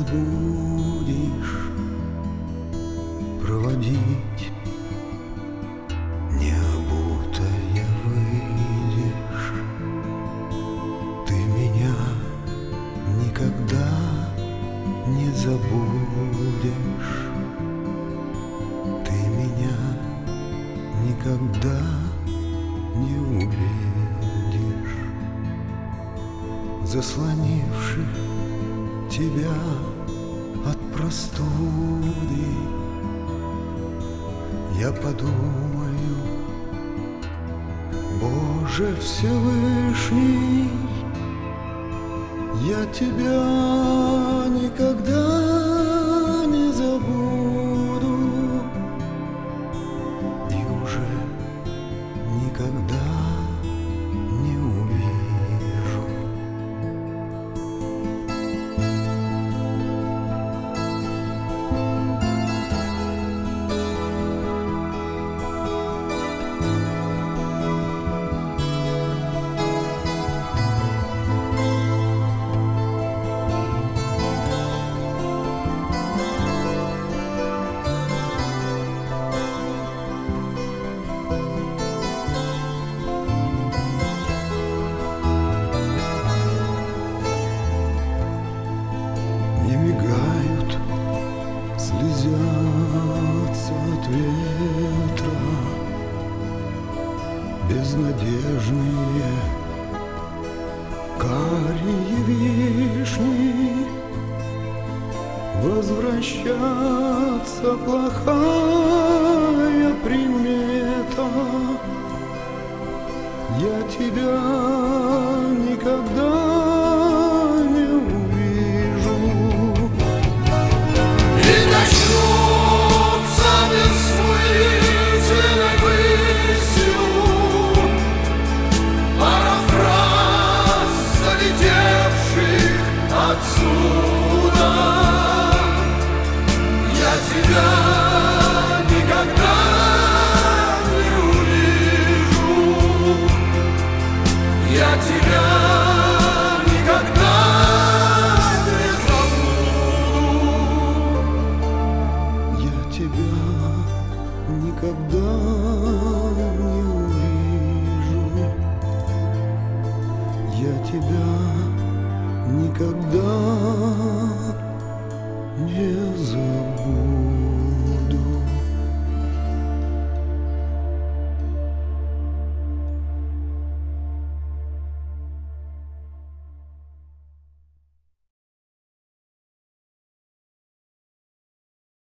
будешь проводить, не обутая выйдешь. Ты меня никогда не забудешь. Ты меня никогда не увидишь, заслонивши тебя от простуды. Я подумаю: Боже Всевышний, я тебя никогда не забуду и уже никогда не увижу. Не мигают, слезятся от ветра безнадежные карие вишни. Возвращаться плохая примета. Я тебя никогда не увижу. И начнутся бессмысленной высью парафраз залетевших отсюда. Я тебя